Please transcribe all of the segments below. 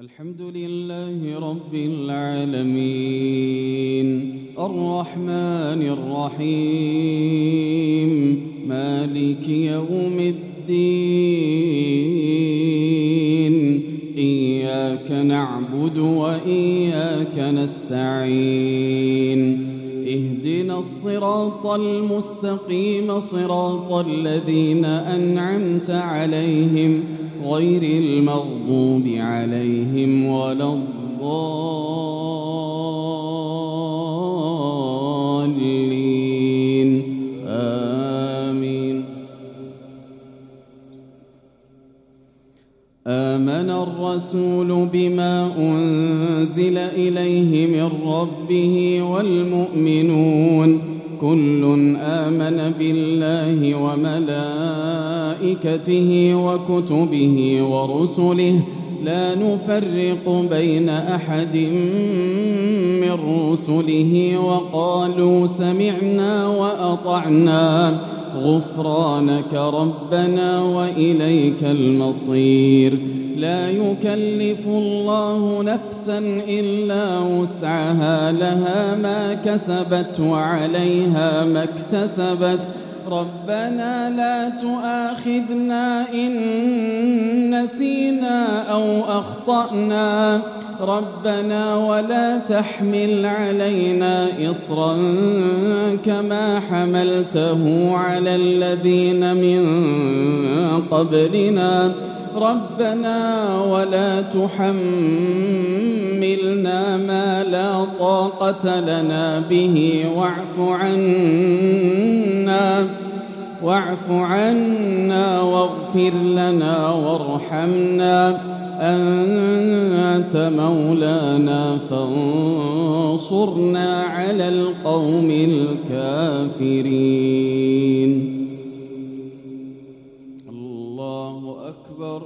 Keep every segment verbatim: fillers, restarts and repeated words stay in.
الحمد لله رب العالمين الرحمن الرحيم مالك يوم الدين إياك نعبد وإياك نستعين اهدنا الصراط المستقيم صراط الذين أنعمت عليهم غير المغضوب عليهم ولا الضالين آمين. آمن الرسول بما أنزل إليه من ربه والمؤمنون كل آمن بالله وملائكته وكتبه ورسله لا نفرق بين أحد من رسله وقالوا سمعنا وأطعنا غفرانك ربنا وإليك المصير. لا يكلف الله نفسا إلا وسعها لها ما كسبت وعليها ما اكتسبت ربنا لا تؤاخذنا إن نسينا أو أخطأنا ربنا ولا تحمل علينا إصرا كما حملته على الذين من قبلنا ربنا ولا تحملنا ما لا طاقة لنا به واعف عنا واعف عنا واغفر لنا وارحمنا أنت مولانا فانصرنا على القوم الكافرين. الله أكبر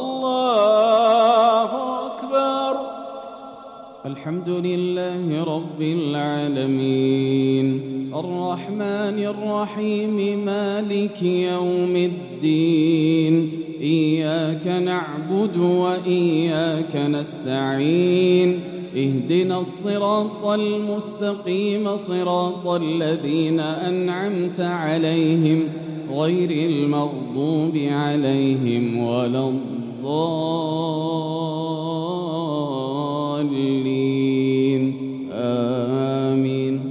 الله أكبر. الحمد لله رب العالمين الرحمن الرحيم مالك يوم الدين إياك نعبد وإياك نستعين اهدنا الصراط المستقيم صراط الذين أنعمت عليهم غير المغضوب عليهم ولا الضالين آمين.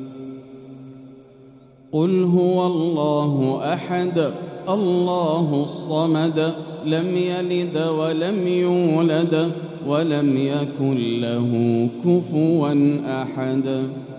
قل هو الله أحد الله الصمد لم يلد ولم يولد ولم يكن له كفوا أحد.